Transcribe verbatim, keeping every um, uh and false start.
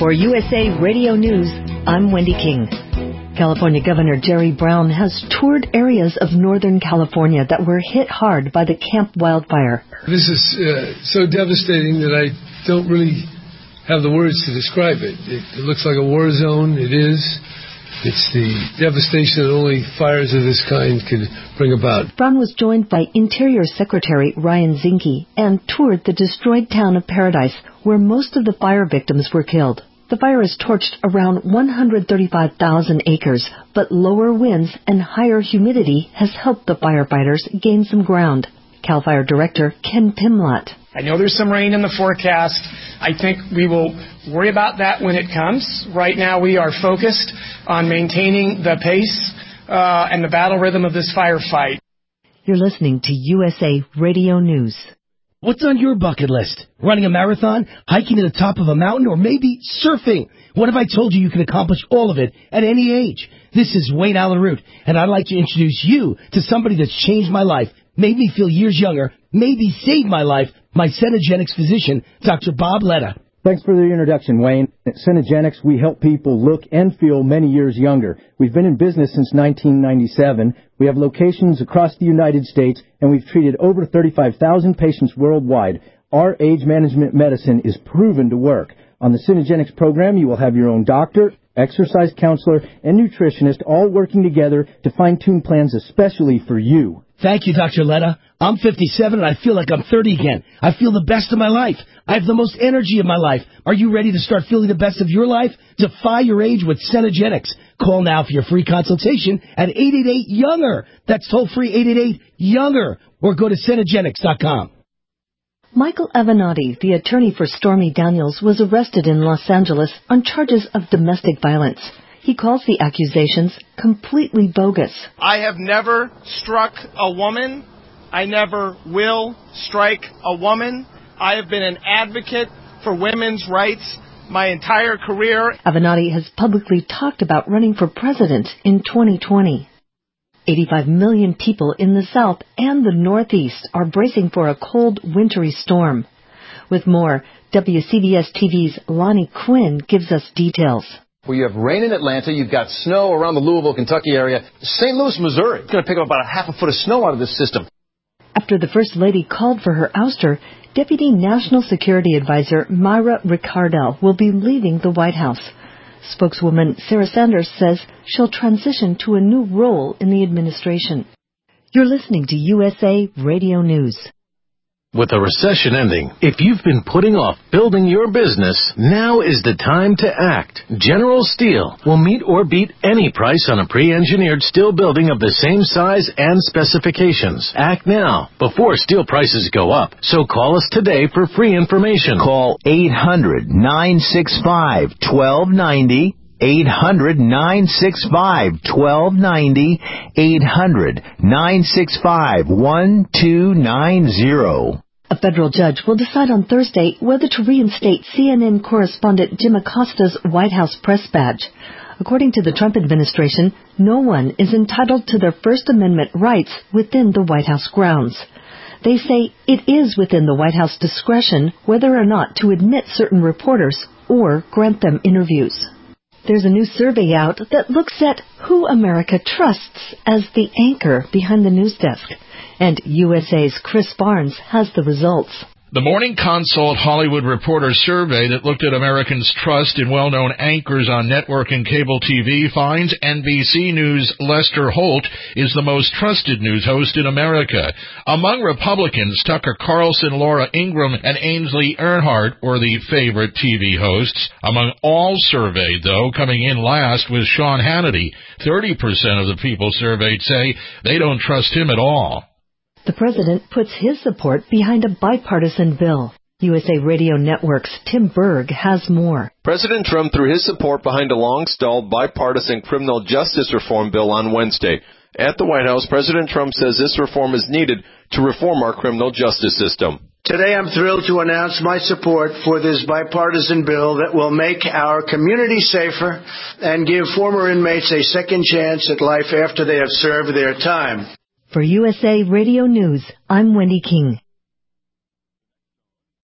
For U S A Radio News, I'm Wendy King. California Governor Jerry Brown has toured areas of Northern California that were hit hard by the Camp Wildfire. This is uh, so devastating that I don't really have the words to describe it. It, it looks like a war zone. It is. It's the devastation that only fires of this kind could bring about. Brown was joined by Interior Secretary Ryan Zinke and toured the destroyed town of Paradise, where most of the fire victims were killed. The fire has torched around one hundred thirty-five thousand acres, but lower winds and higher humidity has helped the firefighters gain some ground. CAL FIRE Director Ken Pimlott. I know there's some rain in the forecast. I think we will worry about that when it comes. Right now we are focused on maintaining the pace uh, and the battle rhythm of this firefight. You're listening to U S A Radio News. What's on your bucket list? Running a marathon, hiking to the top of a mountain, or maybe surfing? What if I told you you can accomplish all of it at any age? This is Wayne Allen Root, and I'd like to introduce you to somebody that's changed my life, made me feel years younger, maybe saved my life, my Cenegenics physician, Doctor Bob Letta. Thanks for the introduction, Wayne. At Cenegenics, we help people look and feel many years younger. We've been in business since nineteen ninety-seven. We have locations across the United States, and we've treated over thirty-five thousand patients worldwide. Our age management medicine is proven to work. On the Cenegenics program, you will have your own doctor, exercise counselor, and nutritionist all working together to fine-tune plans especially for you. Thank you, Doctor Letta. I'm fifty-seven and I feel like I'm thirty again. I feel the best of my life. I have the most energy of my life. Are you ready to start feeling the best of your life? Defy your age with Cenegenics. Call now for your free consultation at eight eight eight, younger. That's toll-free eight eight eight, younger. Or go to Cenegenics dot com. Michael Avenatti, the attorney for Stormy Daniels, was arrested in Los Angeles on charges of domestic violence. He calls the accusations completely bogus. I have never struck a woman. I never will strike a woman. I have been an advocate for women's rights my entire career. Avenatti has publicly talked about running for president in twenty twenty. eighty-five million people in the South and the Northeast are bracing for a cold, wintry storm. With more, W C B S T V's Lonnie Quinn gives us details. Where you have rain in Atlanta, you've got snow around the Louisville, Kentucky area. Saint Louis, Missouri, it's going to pick up about a half a foot of snow out of this system. After the First Lady called for her ouster, Deputy National Security Advisor Myra Ricardel will be leaving the White House. Spokeswoman Sarah Sanders says she'll transition to a new role in the administration. You're listening to U S A Radio News. With a recession ending, if you've been putting off building your business, now is the time to act. General Steel will meet or beat any price on a pre-engineered steel building of the same size and specifications. Act now, before steel prices go up. So call us today for free information. Call eight hundred, nine six five, one two nine zero. eight hundred, nine six five, one two nine zero. eight hundred, nine six five, one two nine zero. A federal judge will decide on Thursday whether to reinstate C N N correspondent Jim Acosta's White House press badge. According to the Trump administration, no one is entitled to their First Amendment rights within the White House grounds. They say it is within the White House discretion whether or not to admit certain reporters or grant them interviews. There's a new survey out that looks at who America trusts as the anchor behind the news desk. And U S A's Chris Barnes has the results. The Morning Consult Hollywood Reporter survey that looked at Americans' trust in well-known anchors on network and cable T V finds N B C News' Lester Holt is the most trusted news host in America. Among Republicans, Tucker Carlson, Laura Ingraham, and Ainsley Earhardt were the favorite T V hosts. Among all surveyed, though, coming in last was Sean Hannity. thirty percent of the people surveyed say they don't trust him at all. The president puts his support behind a bipartisan bill. U S A Radio Network's Tim Berg has more. President Trump threw his support behind a long-stalled bipartisan criminal justice reform bill on Wednesday. At the White House, President Trump says this reform is needed to reform our criminal justice system. Today I'm thrilled to announce my support for this bipartisan bill that will make our community safer and give former inmates a second chance at life after they have served their time. For U S A Radio News, I'm Wendy King.